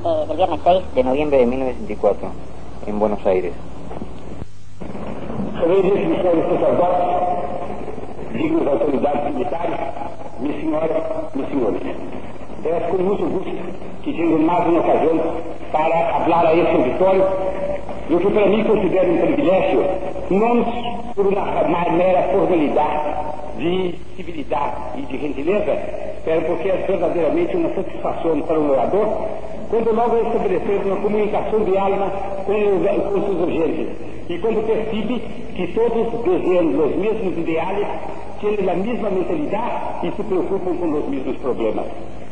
del viernes 6 de noviembre de 1964, en Buenos Aires. Senhores missões sacerdotes, dignas autoridades militares, minha senhora, meus senhores, é com muito gosto que tenho mais uma ocasião para falar a esse auditório, o que para mim considero um privilégio, não por uma mera formalidade de civilidade e de gentileza, porque é verdadeiramente uma satisfação para o orador, quando logo estabelecer uma comunicação de alma com seus urgentes, e quando percebe que todos desejam os mesmos ideais, têm a mesma mentalidade e se preocupam com os mesmos problemas.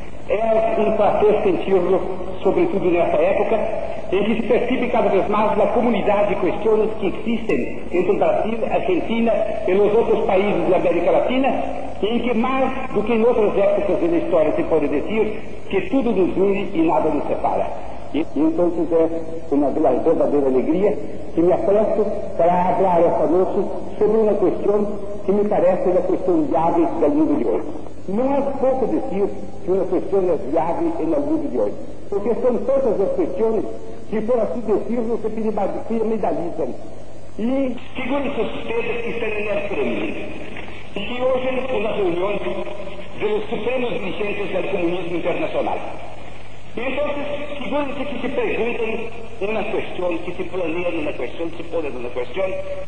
É um prazer senti-lo, sobretudo nessa época, em que se percebe cada vez mais a comunidade de questões que existem entre o Brasil, a Argentina e os outros países da América Latina, em que mais do que em outras épocas da história se pode dizer que tudo nos une e nada nos separa. E então é uma verdadeira alegria que me apresto para falar esta noite sobre uma questão que me parece a questão viável do mundo de hoje. Não é pouco dizer que uma questão é viável no mundo de hoje, porque são todas as questões que, por assim dizer, se piramidalizam. E figuram-se ustedes que estão na pirâmide, e que hoje uma reunião dos supremos dirigentes do comunismo internacional. Entonces, figúrense que se preguntan una cuestión, que se planean una cuestión, se ponen una cuestión,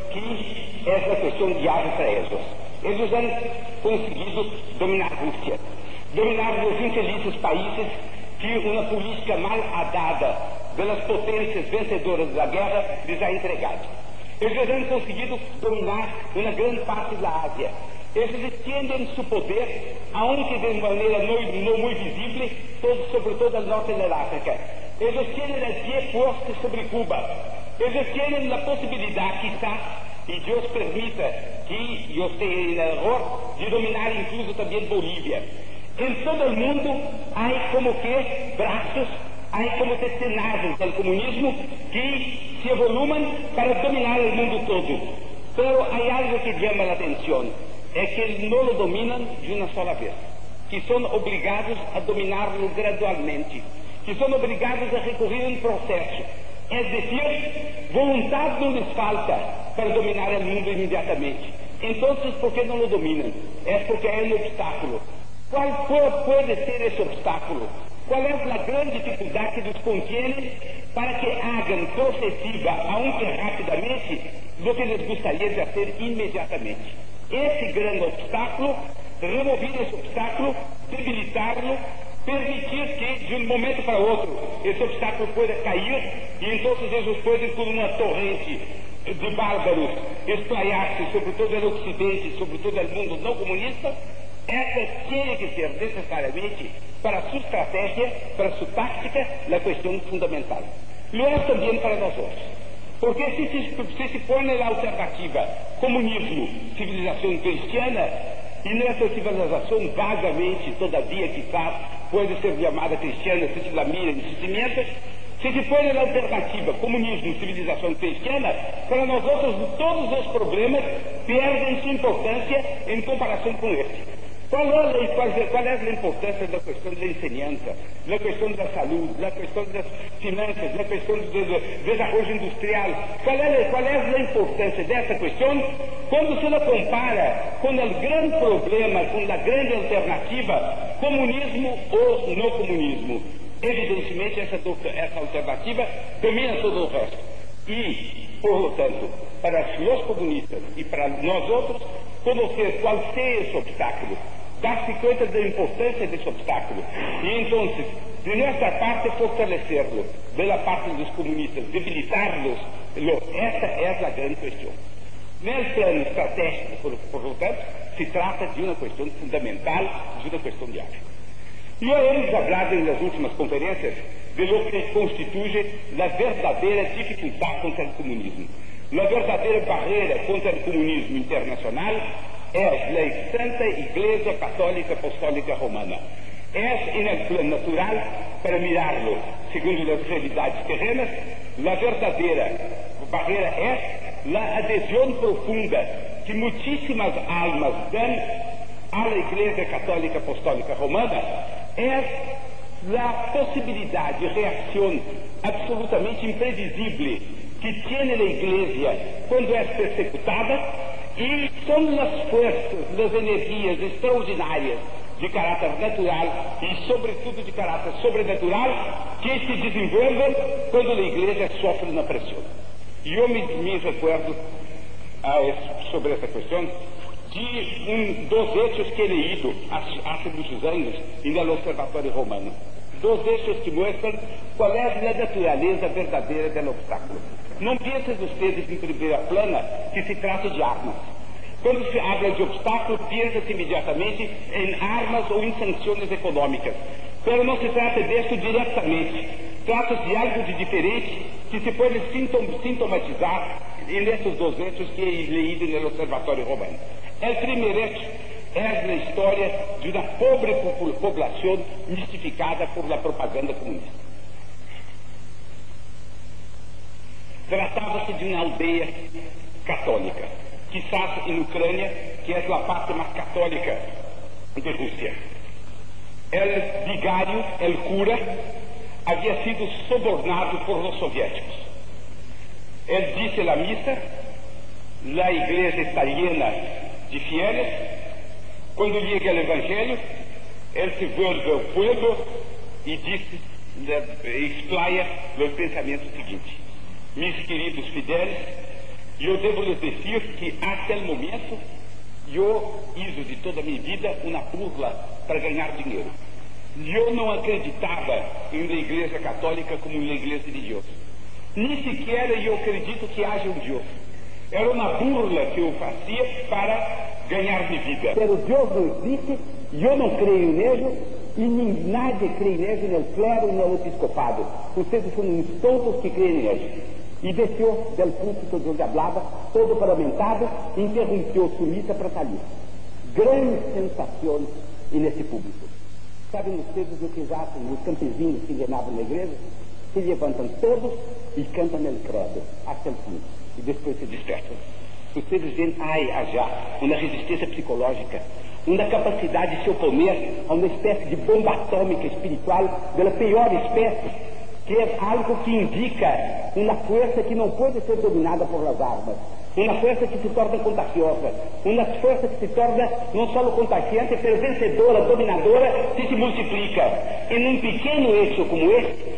que es la cuestión llave para ellos. Ellos han conseguido dominar Rusia, dominar los infelizes países que una política mal adada de las potencias vencedoras de la guerra les ha entregado. Ellos han conseguido dominar una gran parte de la Asia. Eles extendem seu poder, aunque de maneira não muito visível, sobre toda a norte da África. Eles têm o pé posto sobre Cuba. Eles têm a possibilidade, quizá, e Deus permita que eu esteja em erro, de dominar incluso também Bolívia. Em todo o mundo, há como que braços, há como que tenazes do comunismo que se evoluem para dominar o mundo todo. Pero há algo que chama a atenção. É que eles não o dominam de uma sola vez, que são obrigados a dominá-lo gradualmente, que são obrigados a recorrer a um processo. É decir, vontade não lhes falta para dominar o mundo imediatamente. Então, por que não o dominam? É porque é um obstáculo. Qual pode ser esse obstáculo? Qual é a grande dificuldade que nos contém para que hagam processiva, aunque rapidamente, do que lhes gostaria de fazer imediatamente? Esse grande obstáculo, remover esse obstáculo, debilitar-lo, permitir que de um momento para outro esse obstáculo possa cair e então eles podem, por uma torrente de bárbaros, espraiar-se sobre todo o Ocidente, sobre todo o mundo não comunista. Essa tem que ser necessariamente para sua estratégia, para sua tática, a questão fundamental. Lo é também para nós outros. Porque se põe na alternativa comunismo, civilização cristiana, e nessa civilização vagamente, todavia, quizás, pode ser chamada cristiana, se la mira em cimento, se põe na alternativa comunismo, civilização cristiana, para nós outros todos os problemas perdem sua importância em comparação com este. Qual é a importância da questão da ensinança, da questão da saúde, da questão das finanças, da questão do desenvolvimento industrial? Qual é a importância dessa questão quando se compara com o grande problema, com a grande alternativa, comunismo ou não comunismo? Evidentemente, essa alternativa domina todo o resto. E, portanto, para os comunistas e para nós outros, conhecer qual seja esse obstáculo, dar-se conta da importância desse obstáculo e então, de nossa parte, fortalecê-lo, da parte dos comunistas, debilitar-los. Essa é a grande questão. Nesse plano estratégico, portanto, se trata de uma questão fundamental, de uma questão de África. E hemos hablado nas últimas conferências de lo que constitui a verdadeira dificuldade contra o comunismo. A verdadeira barreira contra o comunismo internacional é a Santa Igreja Católica Apostólica Romana. É, em el plano natural, para mirá-lo segundo as realidades terrenas, a verdadeira barreira é a adesão profunda que muitíssimas almas dão à Igreja Católica Apostólica Romana, é la posibilidad de reacción absolutamente imprevisible que tiene la Iglesia cuando es persecutada, y son las fuerzas, las energías extraordinarias de caráter natural y sobretudo de caráter sobrenatural que se desenvolven cuando la Iglesia sofre una presión. Yo me recuerdo sobre esta cuestión de dos hechos que he leído hace muchos años en el Observatorio Romano. Dos hechos que muestran cuál es la naturaleza verdadeira del obstáculo. Não pensem ustedes em primeira plana que se trata de armas. Quando se habla de obstáculo, pensa-se imediatamente em armas ou em sanções econômicas. Mas não se trata disso diretamente. Trata-se de algo de diferente que se pode sintomatizar nesses dois hechos que he leído no Observatório Romano. O primeiro hecho é a história de uma pobre população mistificada por la propaganda comunista. Tratava-se de uma aldeia católica, quizás em Ucrânia, que é a parte mais católica de Rússia. O vigário, o cura, havia sido sobornado por os soviéticos. Ele disse a missa, a igreja está llena de fieles. Quando chega o Evangelho, ele se volve ao povo e disse, explaia o pensamento seguinte: meus queridos fideles, eu devo lhes dizer que até o momento eu hice de toda a minha vida uma burla para ganhar dinheiro. Eu não acreditava em uma igreja católica como uma igreja de Deus. Nem sequer eu acredito que haja um Deus. Era uma burla que eu fazia para ganhar minha vida. Pero Deus não existe, eu não creio nele, e nadie crê nele, no clero e no episcopado. Vocês são uns tontos que creem nele. E desceu del púlpito onde hablava, todo paramentado, e interrompeu sua missa para sair. Grande sensação nesse público. Sabem vocês o que fazem os campesinos que llenavam na igreja? Se levantam todos e cantam o credo, até o fim. E depois se dispersam. Vocês veem, há já uma resistência psicológica, uma capacidade de se oponer a uma espécie de bomba atômica espiritual da pior espécie, que é algo que indica uma força que não pode ser dominada por las armas, uma força que se torna contagiosa, uma força que se torna não só contagiante, mas vencedora, dominadora, que se multiplica. Em um pequeno hecho como este,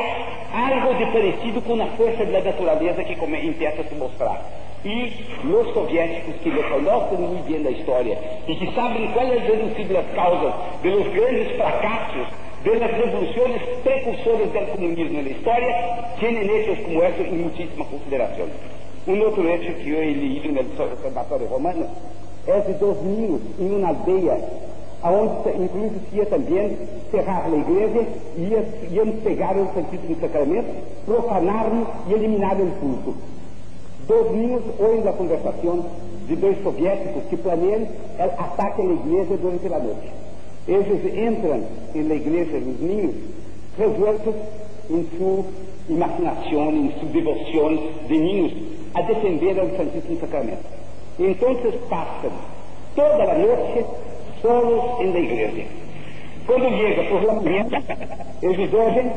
há algo de parecido com a força da natureza que empieza a se mostrar. E os soviéticos que reconhecem muito bem a história e que sabem quais han sido as causas dos grandes fracassos das revoluções precursoras do comunismo na história, têm hechos como este em muitíssima consideração. Outro hecho que eu he leído no Observatório Romano é de dois meninos em uma aldeia, onde inclusive se ia também cerrar a igreja e iam pegar o Santíssimo Sacramento, profanar-lo e eliminar o culto. Dois meninos ouvem a conversação de dois soviéticos que planeiam o ataque à igreja durante a noite. Eles entram na igreja, os niños, revueltos em sua imaginação, em sua devoção de niños a defender o Santíssimo Sacramento. Então passam toda a noite solos na igreja. Quando chega por la manhã, eles ouvem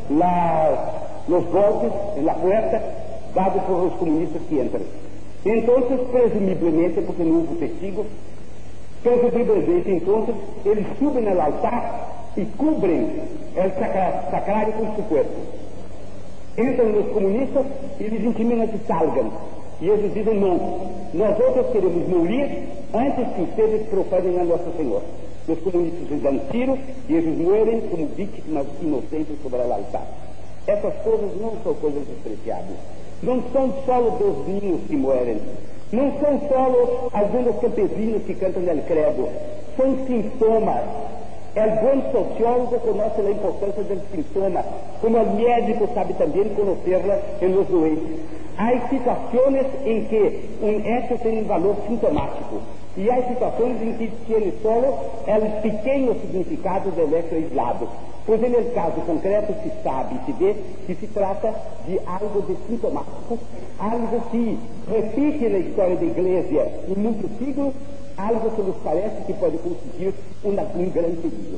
os golpes na porta dados por os comunistas que entram. Então, presumivelmente, porque não houve testigos, presumivelmente, então, eles subem ao altar e cobrem o sacrário com seu corpo. Entram os comunistas e eles intimam que salgam. E eles dizem, não, nós outros queremos morrer antes que vocês profanem a Nosso Senhor. Os comunistas lhes dão tiro e eles morrem como vítimas inocentes sobre o altar. Essas coisas não são coisas despreciáveis. Não são só os niños que morrem, não são só alguns campesinos que cantam el credo, são sintomas. O bom sociólogo conhece a importância do sintoma, como o médico sabe também conhecê-la em los doentes. Há situações em que hecho tem um valor sintomático, e há situações em que tem só o pequeno significado do hecho aislado. Pois, no caso concreto, se sabe e se vê que se trata de algo de sintomático, algo que repite na história da Igreja em muitos siglos, algo que nos parece que pode constituir um grande perigo.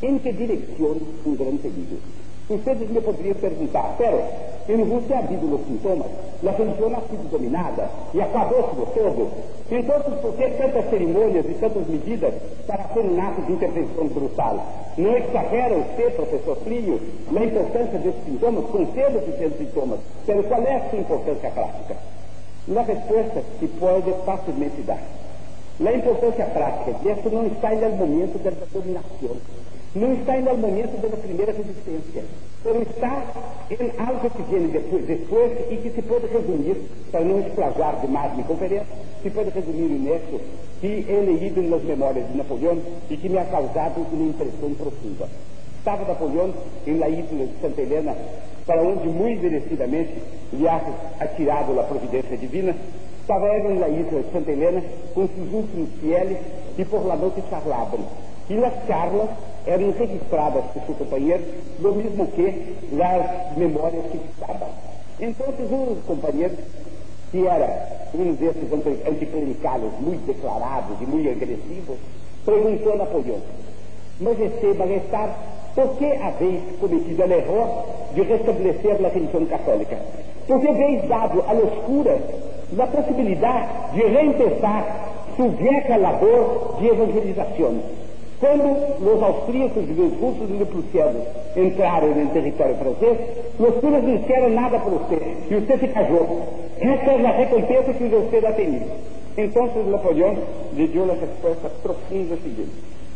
¿En qué dirección un gran peligro? Ustedes me podrían preguntar, pero en Rusia ha habido los síntomas, la religión ha sido dominada y acabó todo. Entonces, ¿por qué tantas cerimonias y tantas medidas para hacer un acto de intervención brutal? ¿No exagera usted, profesor Plínio, la importancia de estos sintomas? Concedo que sean sintomas, pero ¿cuál es su importancia práctica? La respuesta se puede fácilmente dar. La importancia práctica de esto no está en el momento de la dominación, no está en el momento de la primera resistencia, pero está en algo que viene después y que se puede resumir, para no explayar demais mi conferencia, se puede resumir en esto que he leído en las memorias de Napoleón y que me ha causado una impresión profunda. Estaba Napoleón en la isla de Santa Helena, para onde muito merecidamente lhe ha atirado a providência divina. Estava ele na isla de Santa Helena com seus últimos fieles e por la noite charlavam. E as charlas eram registradas por seu companheiro, do mesmo que as memórias que estavam. Então, um companheiro, que era um desses anticlericais muito declarados e muito agressivos, perguntou a Napoleão: Majestar, por que habéis cometido o erro de restabelecer a religião católica? Porque habéis dado à loucura a possibilidade de reempezar sua vieja labor de evangelização. Quando os austríacos e os russos e os prussianos entraram no território francês, os filhos não disseram nada para você, e você se casou. Essa é a recompensa que você ha tenido. Então, Napoleão lhe deu a resposta profunda seguinte.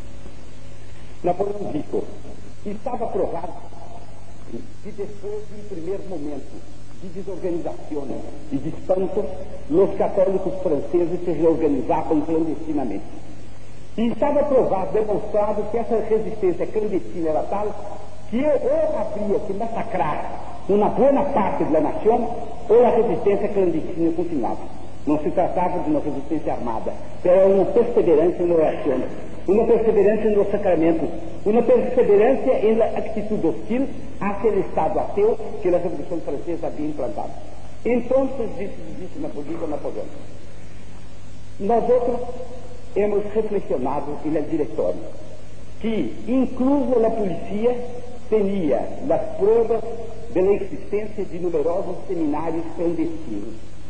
Napoleão disse: estava provado que depois de um primeiro momento de desorganização e de espanto, os católicos franceses se reorganizavam clandestinamente. E estava provado, demonstrado que essa resistência clandestina era tal que ou havia que massacrar uma boa parte da nação, ou a resistência clandestina continuava. Não se tratava de uma resistência armada, era uma perseverança na oração, uma perseverança no sacramento, uma perseverança na atitude hostil àquele Estado ateu que a Revolução Francesa havia implantado. Então, disse Napoleão, nós outros hemos reflexionado no diretório que, incluso a polícia, tinha as provas da existência de numerosos seminários clandestinos.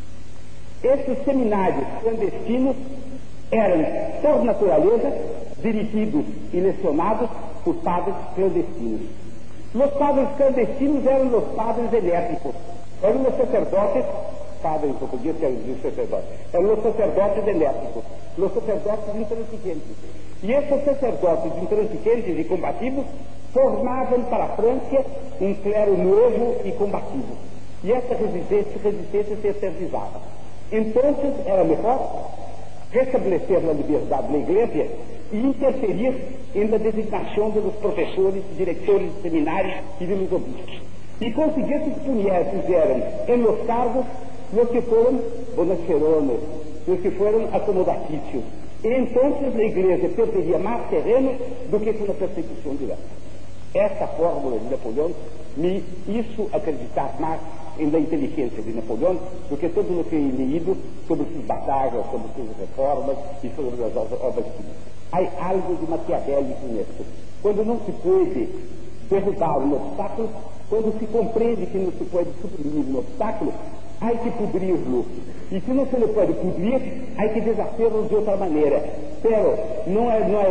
Esses seminários clandestinos eram, por natureza, dirigidos e lecionados por padres clandestinos. Os padres clandestinos eram os padres elétricos, eram os sacerdotes, padre em português quer dizer sacerdote, eram os sacerdotes elétricos, os sacerdotes intransigentes. E esses sacerdotes intransigentes e combativos formavam para a França um clero novo e combativo. E essa resistência se eternizava. Então, era melhor restabelecer a liberdade da Igreja e interferir na designação dos professores, diretores de seminários e dos obispos. E conseguir que as mulheres fizeram em los cargos os que foram bonacherones, os que foram acomodatícios. E então a Igreja perderia mais terreno do que com a persecução direta. Essa fórmula de Napoleão me hizo acreditar mais na inteligência de Napoleão do que tudo o que he leído sobre suas batalhas, sobre suas reformas e sobre as obras civis. Há algo de maquiavélico nisso. Quando não se pode derrubar um obstáculo, quando se compreende que não se pode suprimir um obstáculo, há que pudrir-lo. E se não se lhe pode pudrir, há que desafê-lo de outra maneira. Pero não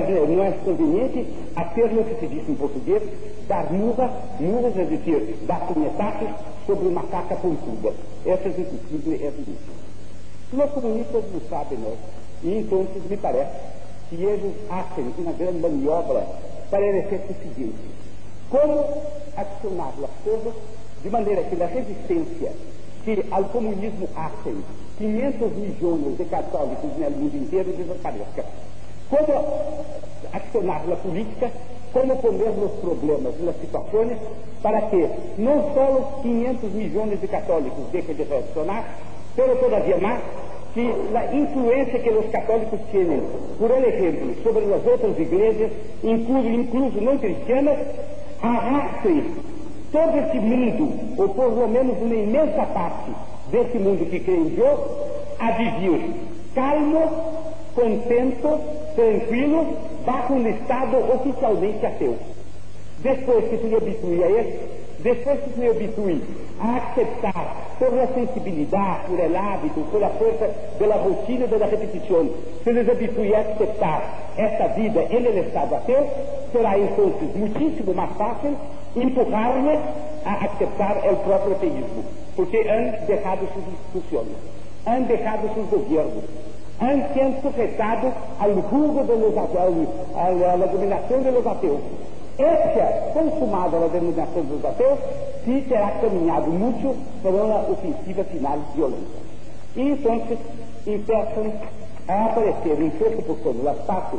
é conveniente hacer o que se diz em português, dar murras, é dizer, dar punhetazos sobre uma caca pontuda. Essa é impossível, é ridículo. Os comunistas não sabem, não. E então me parece que eles fazem uma grande maniobra para o efeito seguinte: como acionar as coisas de maneira que a resistência que ao comunismo hacen 500 milhões de católicos no mundo inteiro desapareça. Como acionar a política, como poner os problemas nas situações para que não só os 500 milhões de católicos deixem de reaccionar, pero todavia mais que a influência que os católicos têm, por exemplo, sobre as outras igrejas, incluso não cristianas, arrastem todo esse mundo, ou por lo menos uma imensa parte desse mundo que crê em Deus, a viver calmo, contento, tranquilo, bajo um Estado oficialmente ateu. después que se le habitúe a él, después que se le habitúe a aceptar por la sensibilidad, por el hábito, por la fuerza de la rutina de la repetición, se les habitúe a aceptar esta vida en el estado ateo, será entonces muchísimo más fácil empujarle a aceptar el propio ateísmo, porque han dejado sus instituciones, han dejado sus gobiernos, se han sujetado al jugo de los ateos, a la dominación de los ateos. Esta, consumada la dominación de los ateos, sí será caminado mucho para una ofensiva final violenta. Y entonces empiezan a aparecer un poco por todas las partes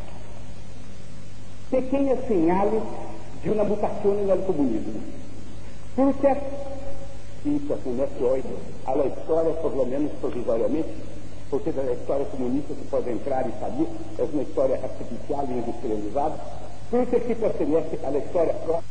pequeñas señales de una mutación en el comunismo. Por cierto, y se acontece hoy a la historia, por lo menos provisoriamente, porque da história comunista se pode entrar e sair, é uma história artificial e industrializada, porque que pertenece à história própria.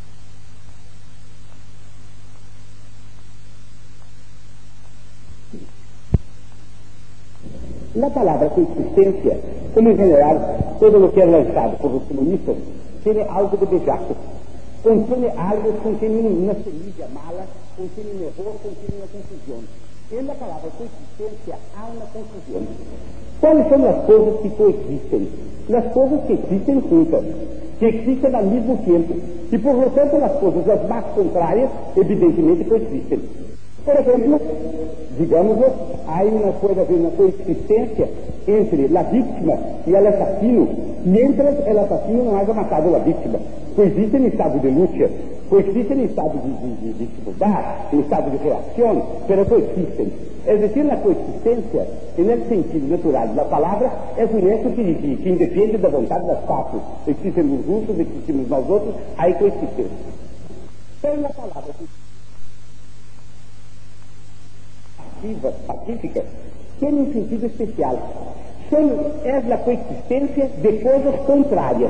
La palabra coexistencia, como en general todo lo que es lanzado por los comunistas, tiene algo de bellaco, contiene algo, contiene una semilla mala, contiene un error, contiene una confusión. En la palabra coexistencia hay una confusión. ¿Cuáles son las cosas que coexisten? Las cosas que existen juntas, que existen al mismo tiempo, y por lo tanto las cosas las más contrarias evidentemente coexisten. Por ejemplo, digámoslo, puede haber una coexistencia entre la víctima y el asesino, mientras el asesino no haya matado a la víctima. Coexisten en estado de lucha, coexisten en estado de dificultad, en estado de reacción, pero coexisten. Es decir, la coexistencia, en el sentido natural de la palabra, es un hecho que independe de la voluntad de las partes. Existen los rusos, existimos nosotros, hay coexistencia. Pero la palabra pacífica tiene un sentido especial. Es la coexistencia de cosas contrarias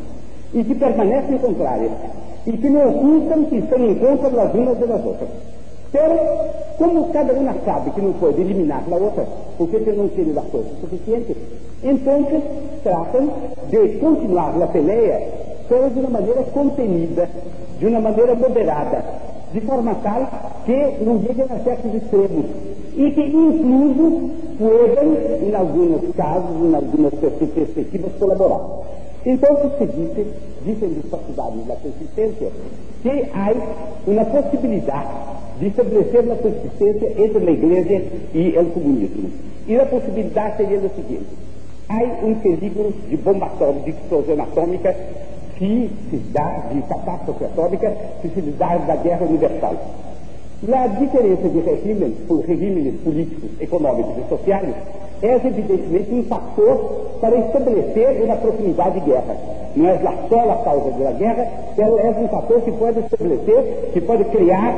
y que permanecen contrarias y que no ocultan que están en contra las unas de las otras. Pero, como cada una sabe que no puede eliminar la otra, porque no tiene la fuerza suficiente, entonces tratan de continuar la pelea, pero de una manera contenida, de una manera moderada, de forma tal que no lleguen a ciertos extremos y que incluso puedan, en algunos casos, en algunas perspectivas, colaborar. Entonces se dicen los partidarios de la coexistencia, que hay una posibilidad de establecer la coexistencia entre la Iglesia y el comunismo. Y la posibilidad sería lo siguiente: hay un peligro de bomba atómica, de explosión atómica, que se dá, de catástrofe atómica, que se dá da guerra universal. La diferença de regímenes políticos, econômicos e sociais é evidentemente um fator para estabelecer uma proximidade de guerra. Não é só a causa da guerra, mas é um fator que pode estabelecer, que pode criar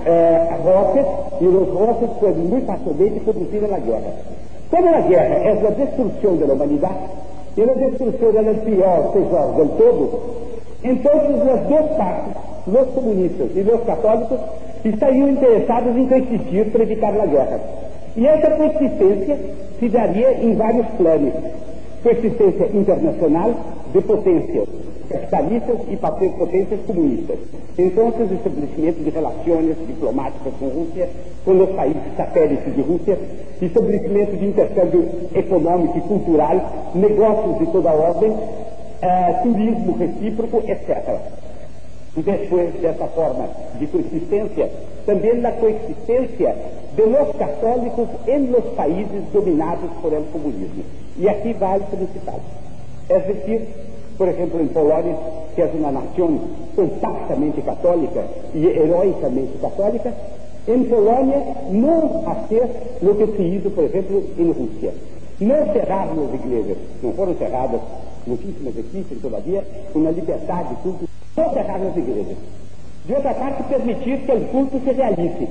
rotas, e as rotas podem muito facilmente conduzir à guerra. Como a guerra é a destruição da humanidade, e a destruição é o pior tesouro del todo, então as duas partes, os comunistas e os católicos, estariam interessados em coexistir para evitar a guerra. E essa coexistência se daria em vários planos. Coexistência internacional de potências capitalistas e potências comunistas. Então, o estabelecimento de relações diplomáticas com Rússia, com os países satélites de Rússia, estabelecimento de intercâmbio econômico e cultural, negócios de toda ordem, turismo recíproco, etc. Después de esta forma de coexistencia, también la coexistencia de los católicos en los países dominados por el comunismo. Y aquí va el principal. Es decir, por ejemplo, en Polonia, que es una nación compactamente católica y heroicamente católica, en Polonia no hacer lo que se hizo, por ejemplo, en Rusia. No cerrar las iglesias, no fueron cerradas, muchísimas existen todavía, una libertad de culto. No cerrar as igrejas. De outra parte, permitir que o culto se realize.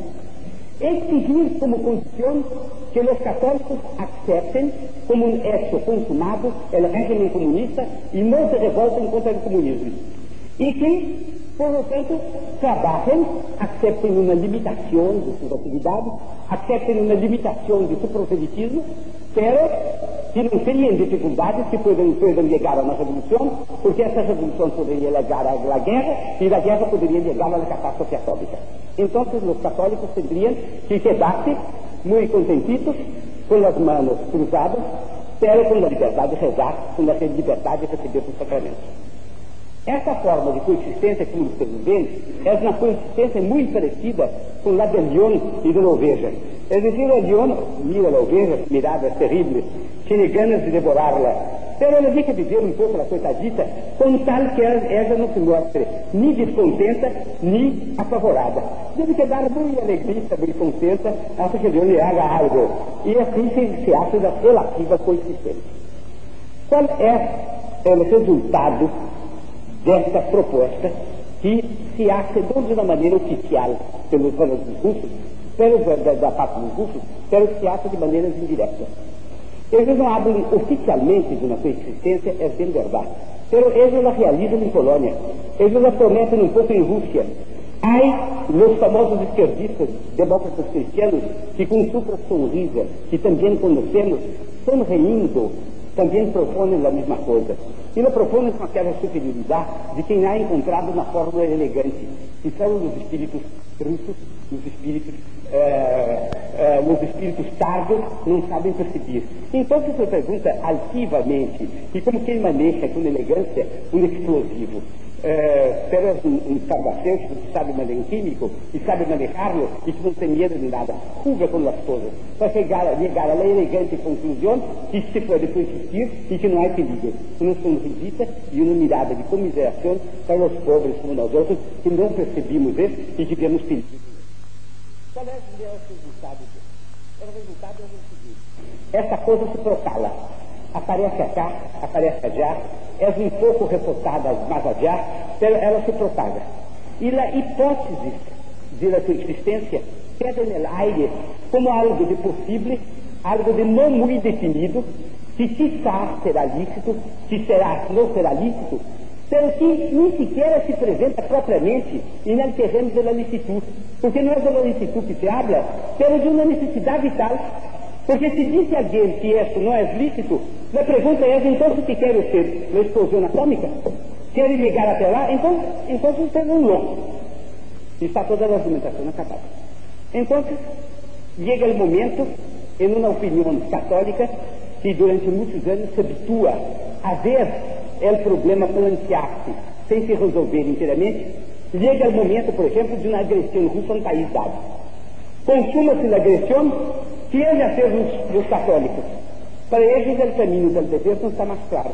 Exigir como condição que os católicos aceptem como um hecho consumado o régimen comunista e não se revoltem contra o comunismo. E que, por lo tanto, trabalhem, aceitem uma limitação de suas atividades, aceitem uma limitação de seu proselitismo, pero que não terían dificultades, que pueden llegar a una revolución, porque esa revolución podría llegar a la guerra, y la guerra podría llegar a la catástrofe atómica. Entonces los católicos tendrían que quedarse muy contentitos, con las manos cruzadas, pero con la libertad de rezar, con la libertad de recibir sus sacramentos. Essa forma de coexistência que ustedes ven é uma coexistência muito parecida com a del león e da oveja. Es decir, el león mira a la oveja, miradas terribles, tiene ganas de devorarla, pero ela deja viver um pouco a coitadita, com tal que ela não se mostre ni descontenta, ni apavorada. Deve quedar muito alegrista, muito contenta, até que o leão lhe haga algo. E assim se acha da relativa coexistência. Qual é o resultado desta proposta que se acha de uma maneira oficial pelos russos, da parte dos russos, pero que se acha de maneiras indiretas? Eles não hablam oficialmente de uma coexistência, é bem verdade, pero eles la realizam em Polônia, eles la prometem um pouco em Rússia. Há os famosos esquerdistas, demócratas cristianos, que com sua sonrisa, que também conhecemos, sonrindo, também propõem a mesma coisa. E lo propõem com aquela superioridade de quem há encontrado uma fórmula elegante, que são os espíritos russos, os espíritos tardos, não sabem perceber. Então se pergunta altivamente, e como quem maneja com elegância um explosivo. Pero é um farmacêutico que sabe manejar, um químico, e sabe manejá-lo, e que não tem medo de nada, juga com as coisas, para chegar a la elegante conclusão que se pode coexistir e que não há perigo. Uma sonrisita e uma mirada de comiseração para os pobres como nós outros, que não percebemos isso e que vemos perigo. Qual é o resultado disso? O resultado é o seguinte: essa coisa se propala, aparece acá, aparece allá, é um pouco reportada mais allá, pero ela se propaga. E a hipótese de la coexistência queda no aire como algo de possível, algo de não muito definido, que quizás será lícito, que não será lícito, pero que nem sequer se apresenta propriamente no terreno da licitud, porque não é da licitud que se habla, pero de uma necessidade vital. Porque se diz alguém que isso não é lícito, a pergunta é, então, o que quer ser? Uma explosão atômica? Quer chegar até lá? Então você é um louco. Está toda a argumentação acabada. Então, chega o momento, em uma opinião católica, que durante muitos anos se habitua a ver o problema plantear-se sem se resolver inteiramente, chega o momento, por exemplo, de uma agressão russa a um país dado. Consuma-se a agressão, que é a ser os católicos. Para eles, o caminho do dever não está mais claro.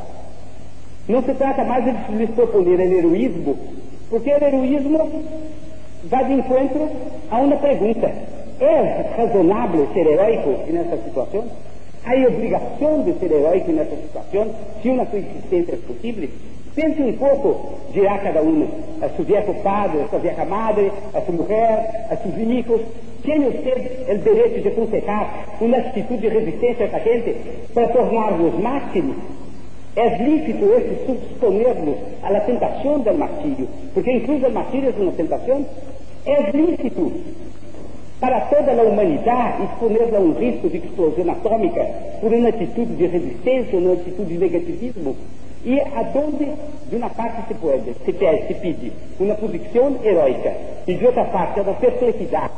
Não se trata mais de lhes proponer o heroísmo, porque o heroísmo vai de encontro a uma pergunta: é razonável ser heróico nessa situação? Há obrigação de ser heróico nessa situação, se uma coexistência é possível? Pense um pouco, dirá cada um, a seu viejo padre, a sua vieja madre, a sua mulher, a seus hijos. Tem usted o direito de aconselhar uma atitude de resistência a essa gente para torná-los mártires? É lícito esse exponer-los à tentação do martírio, porque incluso o martírio é uma tentação. É lícito para toda a humanidade exponer-la a um risco de explosão atômica por uma atitude de resistência, uma atitude de negativismo? E aonde, de uma parte, se pede uma posição heróica e de outra parte, uma perplexidade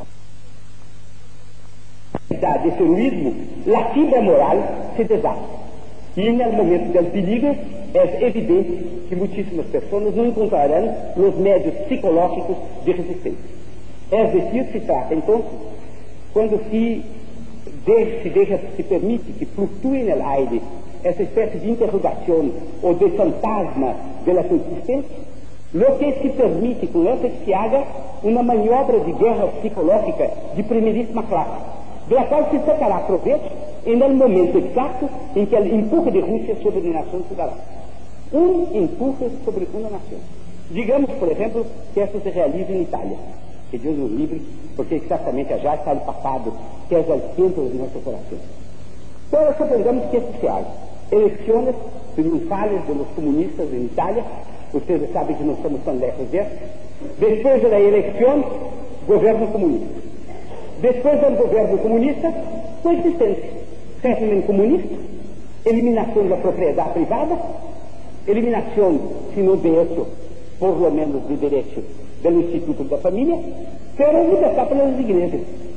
desse heroísmo, a fibra moral se desata. E no momento do perigo, é evidente que muitíssimas pessoas não encontrarão os médios psicológicos de resistência. É decir, se trata, então, quando se permite que flutue no aire essa espécie de interrogação ou de fantasma da coexistência, lo que se permite com essa que se haga uma maniobra de guerra psicológica de primeiríssima classe, da qual se sacará proveito no momento exato em que o empurre de Rússia sobre a nação se dará. Um empurre sobre uma nação. Digamos, por exemplo, que isso se realiza em Itália, que Deus nos livre, porque exatamente já está o passado, que é o centro do nosso coração. Então, supongamos que isso se haga. Eleições triunfales dos comunistas em Itália, vocês sabem que não somos tão lejos disso. Depois da eleição, governo comunista. Depois do governo comunista, coexistência. Régimen comunista, eliminación de la propiedad privada, eliminación, si no de eso, por lo menos de derecho del Instituto de la Familia, pero libertad para las iglesias.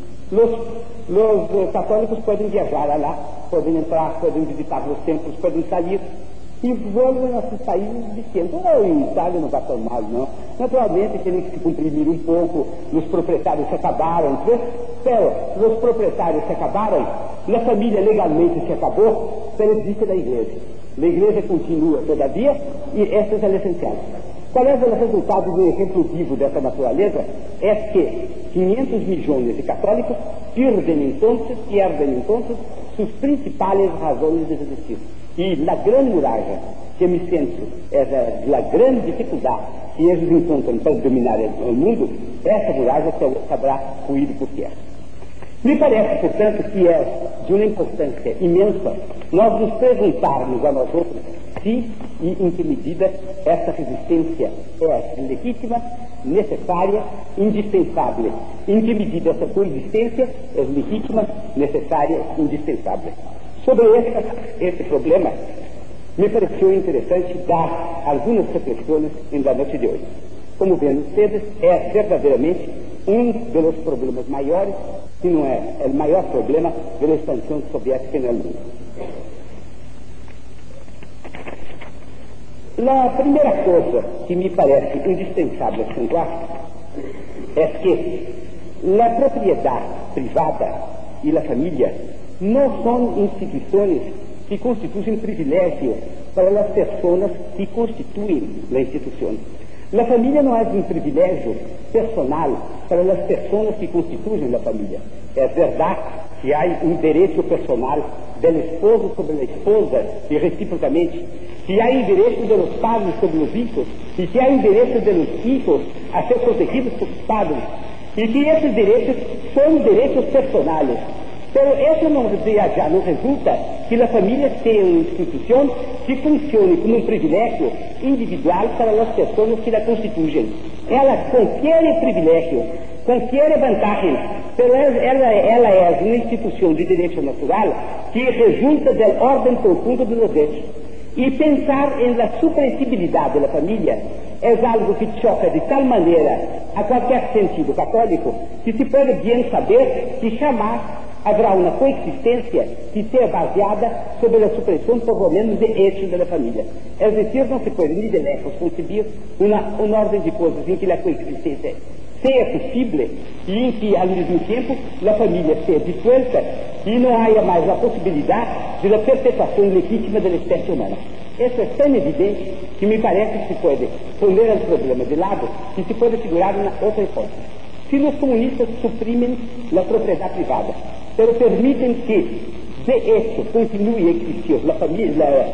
Los católicos pueden viajar allá, pueden entrar, pueden visitar los templos, pueden salir y vuelven a sus países diciendo, en Italia no va tan mal, ¿no? Naturalmente tienen que se comprimir un poco, los propietarios se acabaron, ¿ves? Pero los propietarios se acabaron, la familia legalmente se acabó, pero existe la iglesia continúa todavía y este es el esencial. ¿Cuál es el resultado de un ejemplo vivo de esta naturaleza? Es que 500 millones de católicos pierden entonces sus principales razones de existir. Y la gran muralla, que me siento es la gran dificultad que ellos encontran para dominar el mundo, essa muralla sabrá ruir por tierra. Me parece, portanto, que é de uma importância imensa nós nos perguntarmos a nós outros se e em que medida essa resistência é legítima, necessária, indispensável. Em que medida essa coexistência é legítima, necessária, indispensável. Sobre esse problema, me pareceu interessante dar algumas reflexões na noite de hoje. Como vêem vocês, é verdadeiramente um dos problemas maiores, se não é o maior problema da expansão soviética no mundo. A primeira coisa que me parece indispensável acentuar é que a propriedade privada e a família não são instituições que constituem privilégio para as pessoas que constituem a instituição. A família não é um privilégio personal para as pessoas que constituem a família. É verdade que há um direito personal do esposo sobre a esposa e reciprocamente, que há um direito dos padres sobre os hijos e que há um direito dos hijos a ser protegidos por os padres e que esses direitos são direitos personais. Pero eso não resulta que a família tenha uma instituição que funcione como um privilégio individual para as pessoas que a constituem. Ela confere privilégio, confere vantagem, pero ela é uma instituição de direito natural que resulta da ordem profunda dos direitos. E pensar em la supressibilidade da família é algo que choca de tal maneira a qualquer sentido católico que se pode bem saber que jamais haverá uma coexistência que seja baseada sobre a supressão, por lo menos, de eixos da família. É decir, não se pode nem de lejos concebir uma ordem de coisas em que a coexistência seja possível e em que, ao mesmo tempo, a família seja disuelta e não haja mais a possibilidade da perpetuação legítima da espécie humana. Isso é tão evidente que me parece que se pode poner o problema de lado e se pode figurar uma outra hipótese. Se os comunistas suprimem a propriedade privada, pero permitem que, de hecho, continue a existir a família,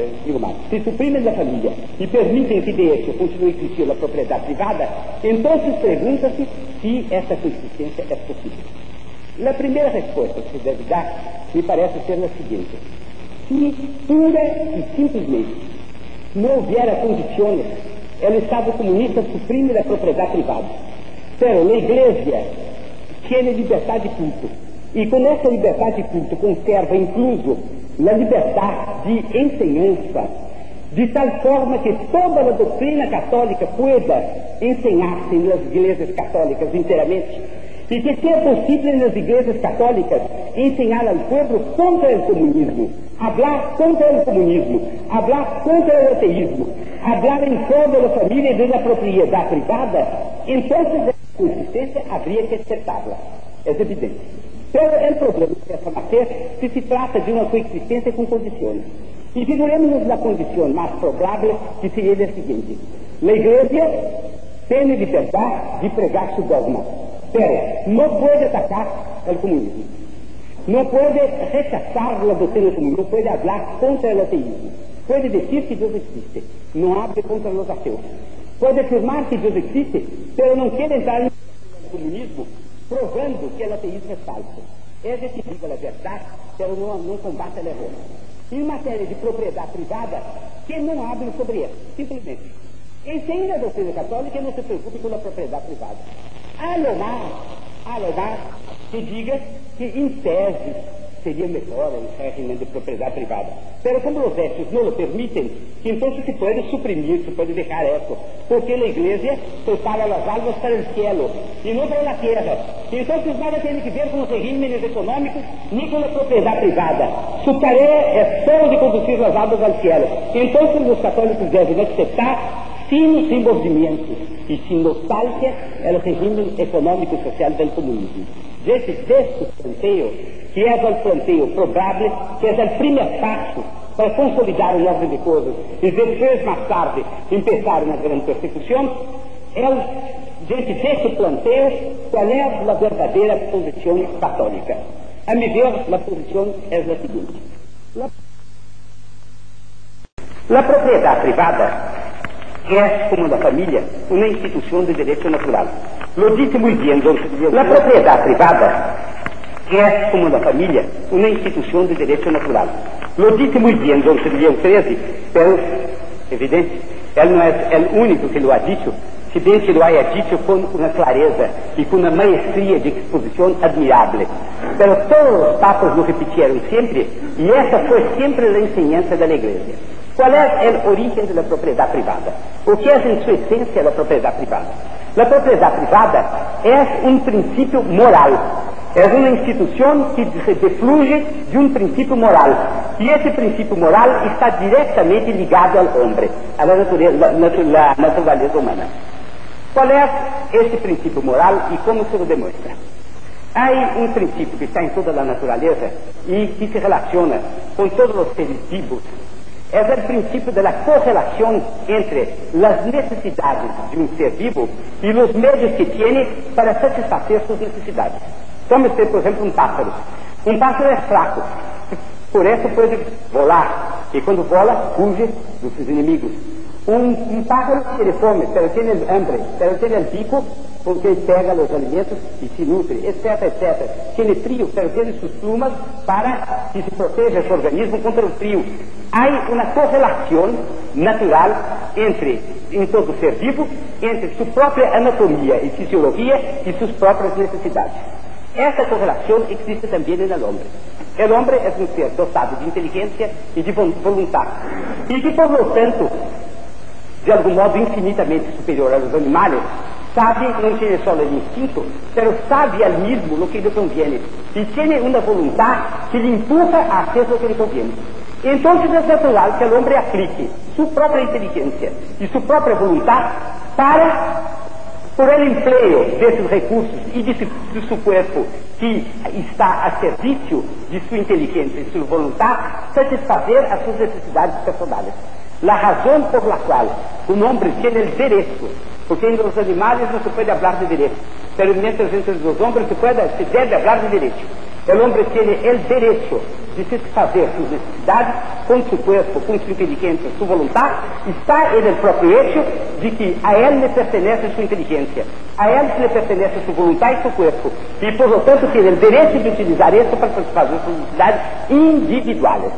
se suprimem a família e permitem que, de hecho, continue a existir a propriedade privada, então pergunta-se se essa coexistência é possível. A primeira resposta que se deve dar me parece ser a seguinte: se pura e simplesmente não houver condições, o Estado comunista suprime a propriedade privada, pero a Igreja tem liberdade de culto. E com essa liberdade de culto conserva incluso a liberdade de ensinança, de tal forma que toda a doutrina católica pueda ensinar-se nas igrejas católicas inteiramente, e que seja possível nas igrejas católicas ensinar ao povo contra o comunismo, falar contra o comunismo, falar contra o ateísmo, falar em prol da família e da propriedade privada, então essa consistência haveria que aceitável. É evidente. Pero o problema dessa matéria se trata de uma coexistência com condições. E figuremos-nos na condição mais provável, que seria a seguinte: a Igreja tem liberdade de pregar seu dogma, pero não pode atacar o comunismo, não pode rechazar a doutrina comunista, não pode falar contra o ateísmo, pode dizer que Deus existe, não hable contra os ateus, pode afirmar que Deus existe, pero não quer entrar no comunismo provando que o ateísmo é falso. É decisiva a verdade, pero não combate a erro. Em matéria de propriedade privada, que não hable sobre isso, simplesmente. Ensine a doutrina católica e não se preocupe com a propriedade privada. A lo mais que diga que, em tese, sería mejor el régimen de propiedad privada. Pero como los hechos no lo permiten, entonces se puede suprimir, se puede dejar eso, porque la Iglesia prepara las almas para el cielo y no para la tierra. Entonces nada tiene que ver con los regímenes económicos ni con la propiedad privada. Su tarea es solo de conducir las almas al cielo. Entonces los católicos deben aceptar sin desenvolvimiento y sin nostalgia el régimen económico y social del comunismo. Desse planteo, que é o planteo provável, que é o primeiro passo para consolidar o ordem de coisas e depois, mais tarde, começar uma grande persecução, diante desse planteo, qual é a verdadeira posição católica? A meu ver, a posição é a seguinte. A propriedade privada é, como na família, uma instituição de direito natural. Lo disse muito bem, Don Silvio. A propriedade privada é, como na família, uma instituição de direito natural. Lo disse muito bem, Don Silvio XIII, pero, evidente, ele não é o único que lo ha dicho, se bem que lo haya dicho com uma clareza e com uma maestria de exposição admirável. Pero todos os papas lo repetiram sempre, e essa foi sempre a enseñanza da Igreja. Qual é o origen da propriedade privada? O que é, em sua essência, a propriedade privada? A propriedade privada é um princípio moral, é uma instituição que se defluye de um princípio moral. E esse princípio moral está diretamente ligado ao homem, à natureza humana. Qual é esse princípio moral e como se lo demonstra? Há um princípio que está em toda a natureza e que se relaciona com todos os seres vivos. É o princípio da correlação entre as necessidades de um ser vivo e os meios que tem para satisfazer suas necessidades. Tome usted, por exemplo, um pássaro. Um pássaro é fraco, por isso pode volar, e quando vola, fuge dos seus inimigos. Um pássaro tiene fome, pero tiene hambre, pero tiene el pico porque pega los alimentos y se nutre, etc, etc. Tiene frío, pero tiene sus plumas para que se proteja su organismo contra el frío. Hay una correlación natural en todo ser vivo, entre su propia anatomía y fisiología y sus propias necesidades. Essa correlação existe também no homem. O homem é um ser dotado de inteligência e de vontade, e que, por lo tanto, de algum modo infinitamente superior aos animais, sabe, não tem só o instinto, mas sabe al mesmo o que lhe conviene, e tem uma vontade que lhe empurra a fazer o que lhe conviene. Então, é natural que o homem aplique sua própria inteligência e sua própria vontade para, por el empleo desses recursos e de seu corpo que está a serviço de sua inteligência e sua vontade, satisfazer as suas necessidades personais. A razão por la qual um homem tem o direito, porque entre os animais não se pode falar de direito, mas entre os homens se deve falar de direito. O homem tem o direito de satisfazer suas necessidades com seu corpo, com sua inteligência, sua vontade, está no próprio hecho de que a ele lhe pertenece sua inteligência, a ele lhe pertenece sua vontade e seu corpo, e por lo tanto tem o direito de utilizar isso para satisfazer suas necessidades individuais.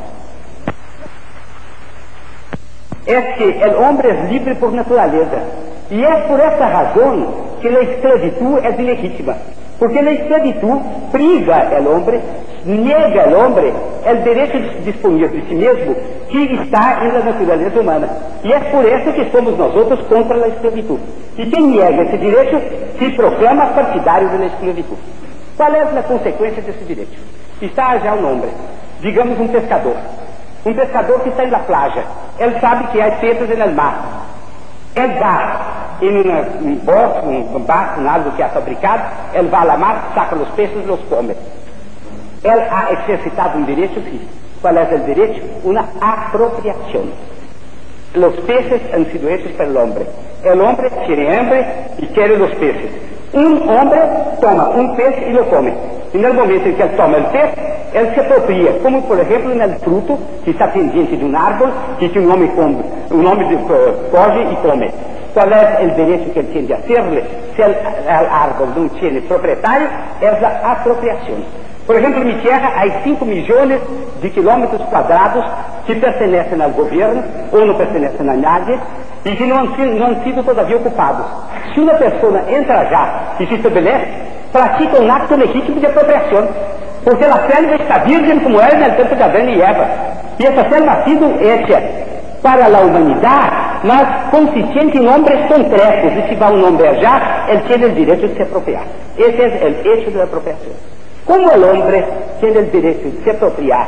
É que o homem é livre por natureza, e é por essa razão que a escravidão é ilegítima, porque a escravidão priva o homem, nega ao homem o direito de disponer de si mesmo que está na natureza humana. E é por isso que somos nós outros contra a escravidão. E quem nega esse direito se proclama partidário da escravidão. Qual é a consequência desse direito? Está já o nome. Digamos um pescador. Um pescador que está na praia. Ele sabe que há peixes no mar. Ele vai em um barco, em algo que é fabricado, ele vai ao mar, saca os peixes e os come. Ele ha exercitado um direito, sim. Qual é o direito? Uma apropriação. Os peixes han sido hechos pelo homem. O homem tem hambre e quer os peixes. Um homem toma um peixe e lo come. E no momento em que ele toma o peixe, ele se apropria, como por exemplo no fruto que está pendente de um árvore, que um homem coge e come. Qual é o direito que ele tem de fazer? Se o árvore não tem proprietário, é a apropriação. Por exemplo, em terra há 5 milhões de quilômetros quadrados que pertencem ao governo ou não pertencem a nadie e que não han sido todavia ocupados. Se uma pessoa entra já e se estabelece, pratica um acto legítimo de apropriação. porque la selva está virgen como era en el tiempo de Adán y Eva, y esa selva ha sido hecha para la humanidad, mas consistente en hombres concretos, y si va un hombre allá, él tiene el derecho de se apropiar. Ese es el hecho de la apropiación. Como el hombre tiene el derecho de se apropiar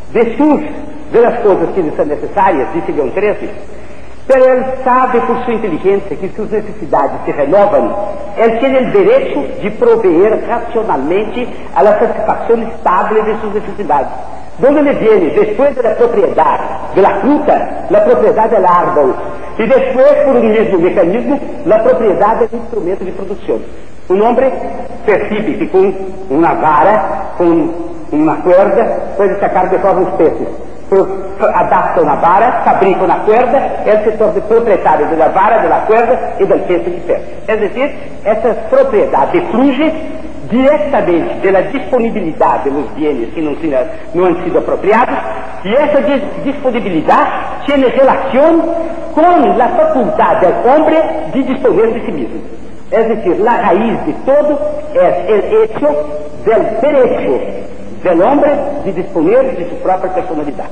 de las cosas que le son necesarias, dice León XIII, pero él sabe por su inteligencia que sus necesidades se renovan, él tiene el derecho de proveer racionalmente a la satisfacción estable de sus necesidades. Donde le viene, después de la propiedad de la fruta, la propiedad del árbol, y después, por un mismo mecanismo, la propiedad del instrumento de producción. Un hombre percibe que con una vara, con una cuerda, puede sacar de todos los peces. Adapta una vara, fabrica una cuerda, él se torna propietario de la vara, de la cuerda y del pez que pesca. Es decir, esa propiedad fluye directamente de la disponibilidad de los bienes que no han sido apropiados, y esa disponibilidad tiene relación con la facultad del hombre de disponer de sí mismo. Es decir, la raíz de todo es el hecho del derecho del hombre de disponer de su propia personalidad.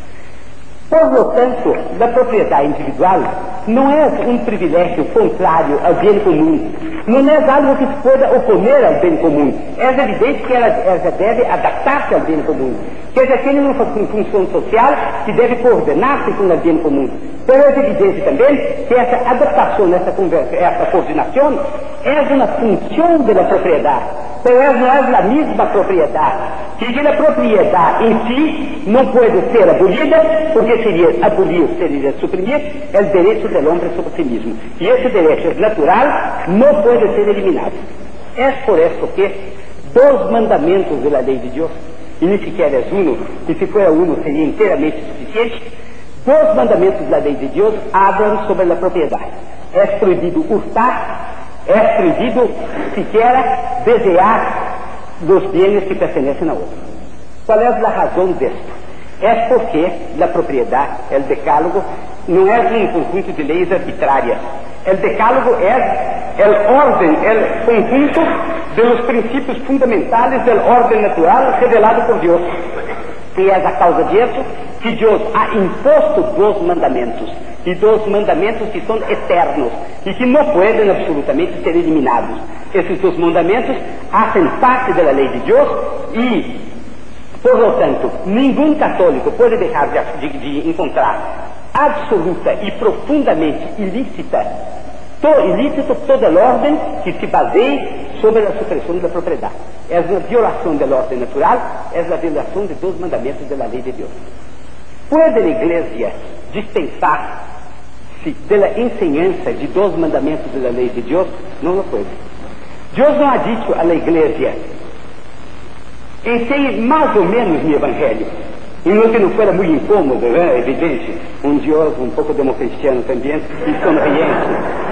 Por lo tanto, la propiedad individual no es un privilegio contrario al bien común, no es algo que se pueda oponer al bien común. Es evidente que ella debe adaptarse al bien común, que ella tiene una función social que debe coordenarse con el bien común. Pero es evidente también que esa adaptación, esa coordinación es una función de la propiedad, pero no es la misma propiedad. Que la propiedad en sí no puede ser abolida, porque sería abolir, sería suprimir el derecho del hombre sobre sí mismo. Y ese derecho es natural, no puede ser eliminado. Es por esto que 2 mandamientos de la ley de Dios, y ni siquiera es uno, y si fuera uno sería enteramente suficiente, 2 mandamientos de la ley de Dios hablan sobre la propiedad. Es prohibido hurtar, es prohibido siquiera desear los bienes que pertenecen a otro. ¿Cuál es la razón de esto? Es porque la propiedad, el decálogo, no es un conjunto de leyes arbitrarias. El decálogo es el orden, el conjunto de los principios fundamentales del orden natural revelado por Dios. Y es a causa de eso que Dios ha impuesto 2 mandamientos, y 2 mandamientos que son eternos y que no pueden absolutamente ser eliminados. Esses 2 mandamentos hacen parte de la ley de Dios y, por lo tanto, ningún católico puede dejar de encontrar absoluta y profundamente ilícito todo el orden que se basee sobre la supresión de la propiedad. Es una violación del orden natural, es la violación de 2 mandamientos de la ley de Dios. ¿Puede la Iglesia dispensar-se de la enseñanza de 2 mandamientos de la ley de Dios? No lo puede. Dios no ha dicho a la Iglesia: enseñe más o menos mi evangelio. Y no que no fuera muy incómodo, ¿eh? Evidente, un Dios un poco democristiano también y sonriente.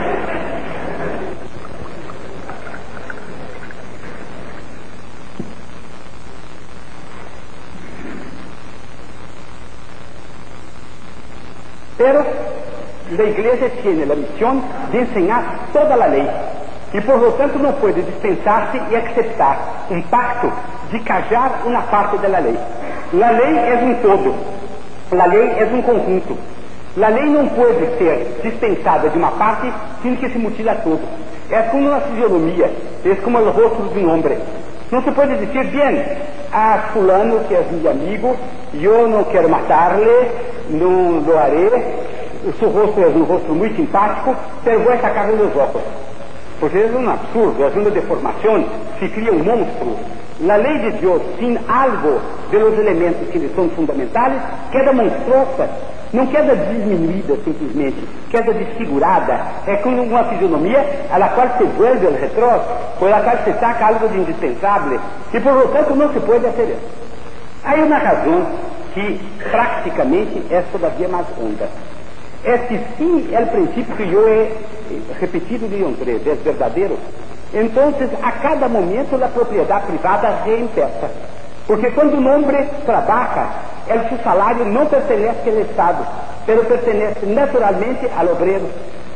Pero la Iglesia tiene la misión de enseñar toda la ley, y por lo tanto no puede dispensarse y aceptar un pacto de callar una parte de la ley. La ley es un todo, la ley es un conjunto. La ley no puede ser dispensada de una parte sin que se mutila todo. Es como una fisionomía, es como el rostro de un hombre. No se puede decir: bien, a fulano que es mi amigo, yo no quiero matarle, no lo haré, su rostro es un rostro muy simpático, pero voy a sacarle los ojos. Porque es un absurdo, es una deformación, se cría un monstruo. La ley de Dios, sin algo de los elementos que le son fundamentales, queda monstruosa, no queda disminuida simplesmente, queda desfigurada, es como una fisionomía a la cual se vuelve el retroceso, por la cual se saca algo de indispensable, y por lo tanto no se puede hacer eso. Hay una razón que prácticamente es todavía más honda. Es que si el principio que yo he repetido de León XIII es verdadero, entonces a cada momento la propiedad privada reempieza. Porque cuando un hombre trabaja, su salario no pertenece al Estado, pero pertenece naturalmente al obrero.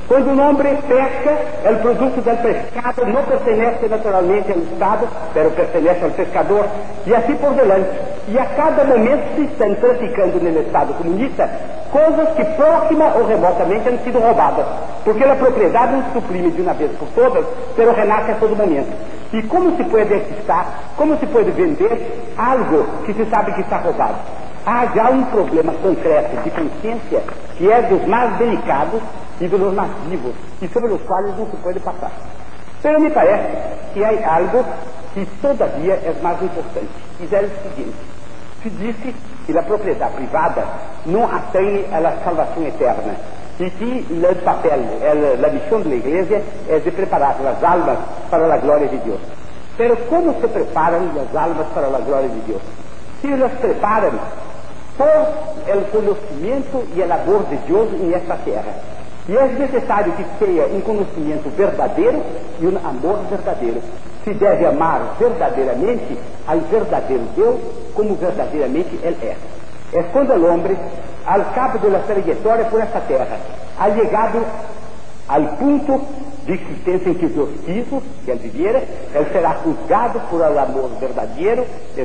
Quando un hombre pesca, el producto del pescado no pertenece naturalmente al Estado, pero pertenece al pescador, y así por delante. E a cada momento se estão traficando no Estado comunista coisas que próxima ou remotamente han sido roubadas, porque a propriedade não se suprime de uma vez por todas, pero renasce a todo momento. E como se pode estar, como se pode vender algo que se sabe que está roubado? Há já um problema concreto de consciência que é dos mais delicados e dos mais vivos, e sobre os quais não se pode passar. Pero me parece que há algo que todavia é mais importante, e é o seguinte: se disse que a propriedade privada não atém a salvação eterna, e que o papel, a missão da Igreja é de preparar as almas para a glória de Deus. Pero como se preparam as almas para a glória de Deus? Se las preparam por el conhecimento e el amor de Deus em esta terra. E é necessário que seja um conhecimento verdadeiro e um amor verdadeiro. Se deve amar verdadeiramente ao verdadeiro Deus como verdadeiramente Ele é. É quando o homem, ao cabo da trajetória por esta terra, ha chegado ao ponto de existência em que Deus quis que ele viviera, ele será juzgado por el amor verdadeiro e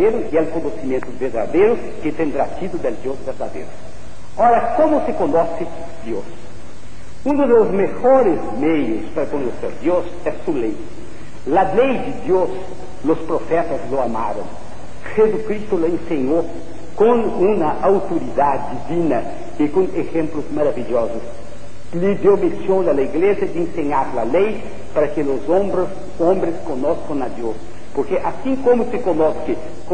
o conhecimento verdadeiro que tendrá sido del Deus verdadeiro. Ora, como se conhece Deus? Um dos melhores meios para conhecer Deus é sua lei. A lei de Deus, os profetas lo amaram. Jesucristo lo ensinou com uma autoridade divina e com exemplos maravilhosos. Lhe deu missão à igreja de ensinar a lei para que os homens conozcam a Deus. Porque assim como se conhece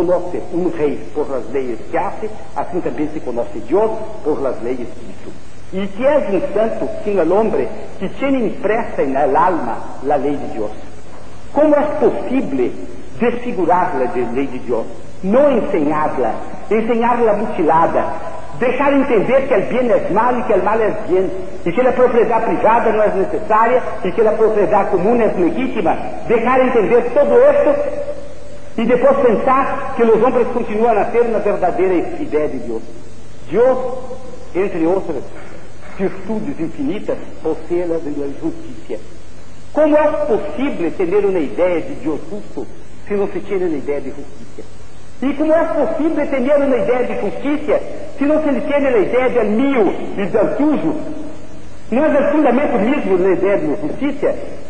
um rei por as leis que hace, assim também se conhece Deus por as leis que hizo. E que é um santo sin el hombre que tiene impressa en el alma a lei de Deus. Como é possível desfigurar a lei de Deus? Não ensiná-la mutilada, deixar entender que o bem é mal e que o mal é bem, e que a propriedade privada não é necessária e que a propriedade comum é legítima, deixar entender tudo isso e depois pensar que os homens continuam a ter uma verdadeira ideia de Deus. Deus, entre outras virtudes infinitas, posee a justiça. Como é possível ter uma ideia de Deus justo se não se tem uma ideia de justiça? E como é possível ter uma ideia de justiça se não se tem a ideia do mío e do tuyo? Não é o fundamento mesmo da ideia de justiça?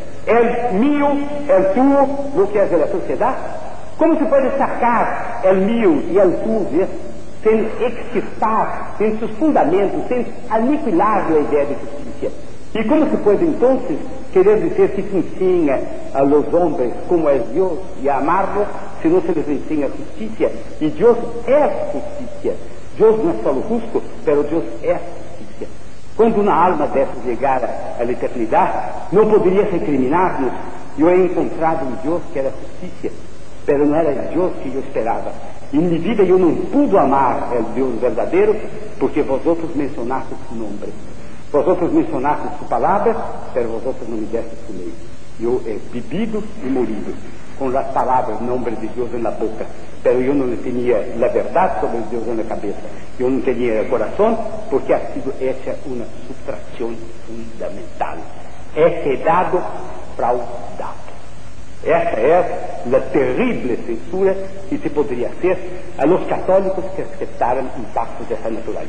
É mío, é tuyo, o que é a sociedade? Como se pode sacar o mío e o tuyo sem extirpar, sem seus fundamentos, sem aniquilar a ideia de justiça? E como se pode então querer dizer que se ensina a los homens como é Deus e a amá-lo, se não se les ensina justiça? E Deus é justiça. Deus não é só justo, mas Deus é justiça. Quando uma alma dessa chegar à eternidade, não poderia recriminar-nos. Eu he encontrado um Deus que era justiça, mas não era o Deus que eu esperava. Em minha vida eu não pude amar o Deus verdadeiro, porque vosotros mencionastes su nome. Vosotros mencionastes su palavra, mas vosotros não me destes su lei. Eu he vivido e morido com as palavras, nome de Deus na boca, mas eu não tinha a verdade sobre Deus na cabeça. Eu não tinha coração, porque ha sido hecha uma subtração fundamental. É quedado fraudado. Esta é a terrível censura que se poderia hacer a los católicos que aceptaram impactos dessa natureza.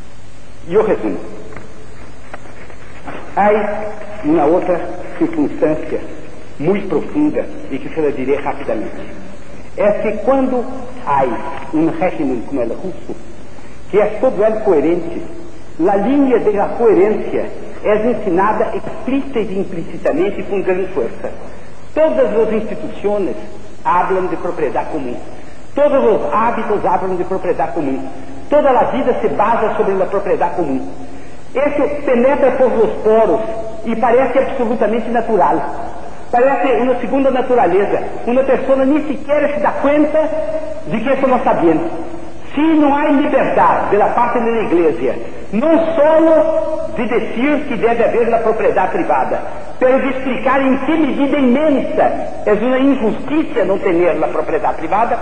E eu resumo. Há uma outra circunstância muito profunda e que se la diré rapidamente. É que quando há um regime como o russo, que é todo ele coerente, a linha da coerência é ensinada explícita e implicitamente com grande força. Todas as instituições falam de propriedade comum. Todos os hábitos falam de propriedade comum. Toda a vida se basa sobre a propriedade comum. Isso penetra por los poros e parece absolutamente natural. Parece uma segunda natureza. Uma pessoa nem sequer se dá conta de que isso não está bem. Se não há liberdade da parte da igreja, não só de dizer que deve haver na propriedade privada, mas de explicar em que medida imensa é uma injustiça não ter a propriedade privada,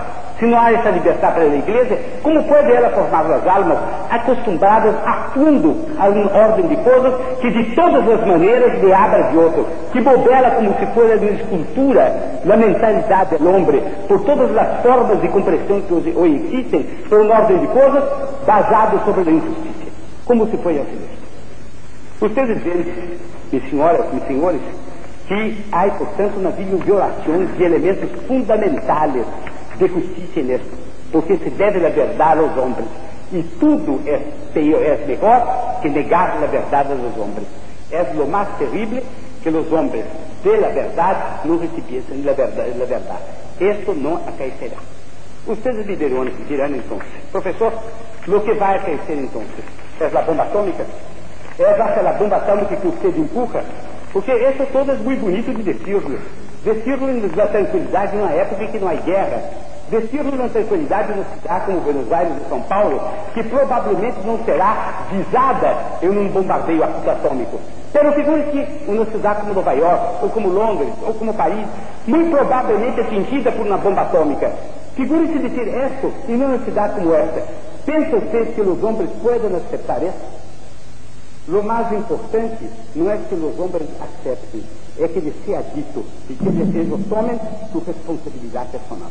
Se não há essa liberdade para a igreja, como pode ela formar as almas acostumbradas a fundo a uma ordem de coisas que de todas as maneiras lhe abra de outro, que modela como se fosse uma escultura a mentalidade do homem, por todas as formas de compreensão que hoje existem, por uma ordem de coisas basada sobre a injustiça. Como se foi assim? Vocês veem, minhas senhoras, meus senhores, que há, portanto, na Bíblia violações de elementos fundamentais de justiça nesta, porque se deve a verdade aos homens, e tudo é melhor que negar a verdade aos homens. É o mais terrível que os homens de la verdade não recibiessem a verdade. Isto não acontecerá. Vocês dirão então, professor, o que vai acontecer então? É a bomba atômica? É aquela bomba atômica que você empurra? Porque isso todo é muito bonito de decir-lo. Decir-lo na tranquilidade numa época em que não há guerra. Decir-lo na tranquilidade numa cidade como Buenos Aires e São Paulo, que provavelmente não será visada em um bombardeio atômico. Pero figure-se uma cidade como Nova York, ou como Londres, ou como Paris, muito provavelmente atingida por uma bomba atômica. Figure-se dizer isso em uma cidade como esta. Pensa você que os homens podem aceitar isso? O mais importante não é que os homens aceitem, é que lhes seja dito e que eles tomem sua responsabilidade personal.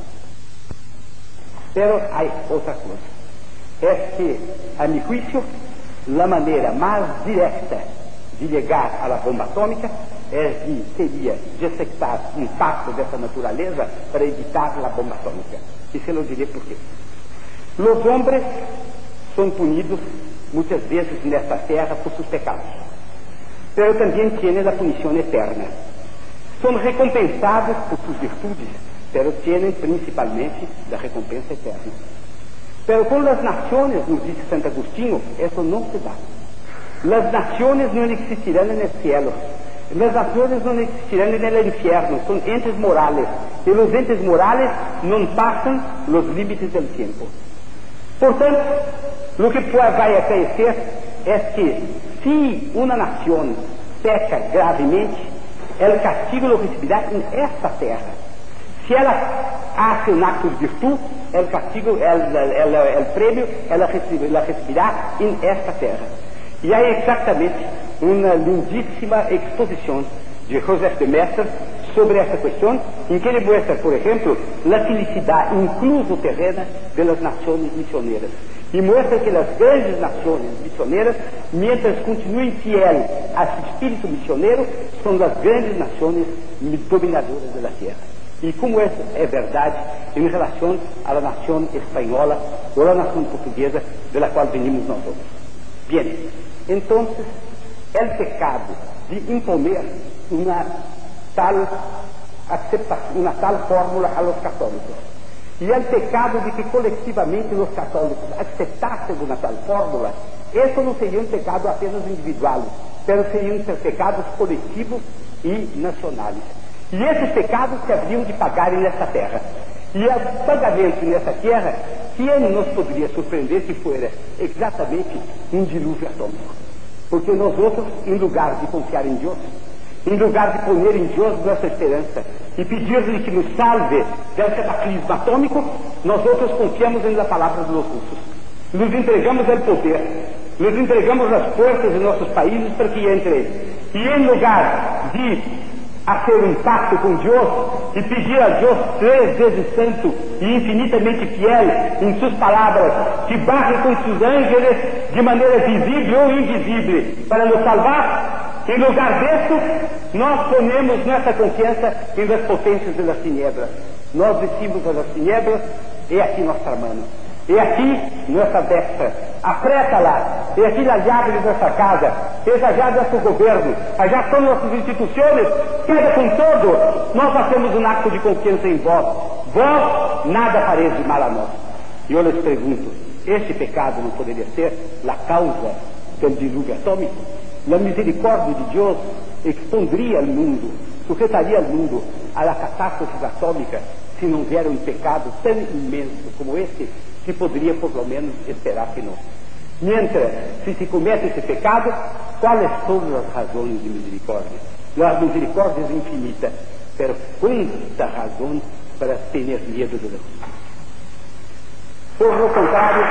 Pero há outra coisa. É que, a meu juízo, a maneira mais direta de chegar à bomba atômica seria detectar um pacto dessa natureza para evitar a bomba atômica. E se eu direi por quê. Os homens são punidos muitas vezes nesta terra por seus pecados, mas também têm a punição eterna. São recompensados por suas virtudes, mas têm principalmente a recompensa eterna. Mas com as nações, nos diz Santo Agostinho, isso não se dá. As nações não existirão no céu, as nações não existirão no inferno, são entes morales, e os entes morales não passam os limites do tempo. Portanto, o que vai acontecer é que, se uma nação peca gravemente, o castigo lo recibirá em esta terra. Se ela hace um acto de virtude, o castigo, o prêmio, ela recibirá em esta terra. E há exatamente uma lindíssima exposição de Joseph de Maistre sobre essa questão, em que ele mostra, por exemplo, a felicidade, incluso terrena, das nações missioneiras. E mostra que as grandes nações missioneiras, mientras continuem fiéis a esse espírito missioneiro, são as grandes nações dominadoras da terra. E como é verdade em relação à nação espanhola ou à nação portuguesa, da qual venimos nós outros. Bem, então, o pecado de imponer uma tal fórmula a los católicos, e o pecado de que colectivamente os católicos aceitassem uma tal fórmula, isso não seria um pecado apenas individual, mas seriam pecados coletivos e nacionais. E esses pecados se haviam de pagar nesta terra. E o pagamento nessa terra, quem nos poderia surpreender se fosse exatamente um dilúvio atômico? Porque nós outros, em lugar de confiar em Deus, em lugar de poner em Deus nossa esperança e pedir-lhe que nos salve del cataclismo atômico, nós outros confiamos na palavra dos russos. Nos entregamos ao poder, nos entregamos as forças de nossos países para que entrem. E em lugar de hacer um pacto com Deus e pedir a Deus 3 vezes santo e infinitamente fiel em suas palavras, que barre com seus ángeles de maneira visível ou invisível para nos salvar, em lugar disso, nós ponemos nossa confiança em las potências das tinieblas. Nós decimos às tinieblas, e aqui nossa mano, e aqui nossa destra, apreta-la, e aqui a llave de nossa casa, essa llave é nosso governo, allá são nossas instituições, queda com todo, nós fazemos um acto de confiança em vós, vós nada fareis de mal a nós. E eu lhes pergunto, este pecado não poderia ser a causa do dilúvio atômico? A misericórdia de Deus expondria ao mundo, sujetaria ao mundo a catástrofe atômica, se não vier um pecado tão imenso como este, que poderia por lo menos esperar que não. Mientras, se comete esse pecado, quais são as razões de misericórdia? A misericórdia é infinita, mas quanta razão para ter medo de Deus. Por lo contrário,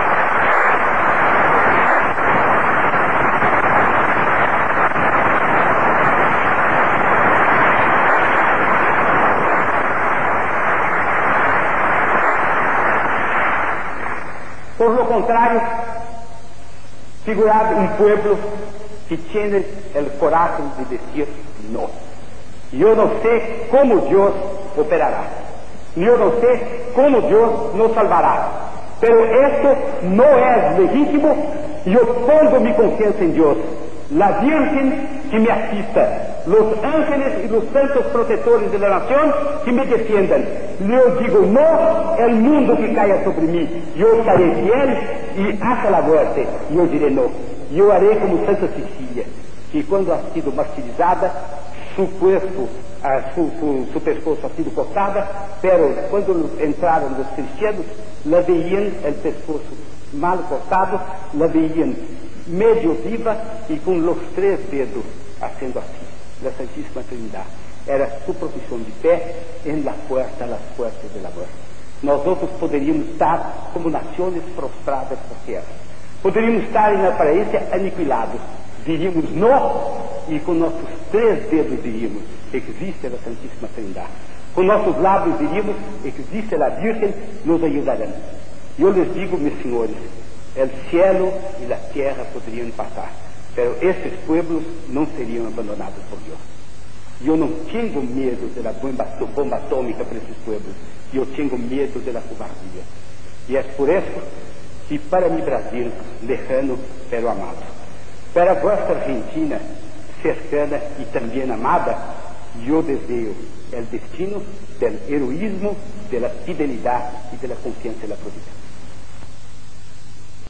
figurad un pueblo que tiene el coraje de decir no. Yo no sé cómo Dios operará. Yo no sé cómo Dios nos salvará. Pero esto no es legítimo. Yo pongo mi confianza en Dios. La Virgen que me asista, los ángeles y los santos protectores de la nación que me defiendan. Yo digo no, el mundo que caiga sobre mí. Yo estaré fiel y hasta la muerte. Yo diré no. Yo haré como Santa Cecilia, que cuando ha sido martirizada, su cuerpo, su pescozo ha sido cortado, pero cuando entraron los cristianos, la veían el pescozo mal cortado, la veían medio viva y con los 3 dedos haciendo así. La Santísima Trinidad era su profesión de fe en la puerta, las puertas de la muerte. Nosotros poderíamos estar como naciones prostradas por tierra. Poderíamos estar en aparência aniquilados. Diríamos no e com nossos 3 dedos diríamos existe a Santíssima Trindade. Com nossos lábios diríamos existe a Virgem, nos ajudarão. Eu les digo, meus senhores, el cielo e la tierra poderiam passar, pero esses pueblos não seriam abandonados por Deus. Eu não tenho medo da bomba atômica para esses pueblos, eu tenho medo da covardia. E é por isso que para mi Brasil, lejano pero amado, para vuestra Argentina, cercana e também amada, eu desejo o destino do heroísmo, da fidelidade e da confiança na providência.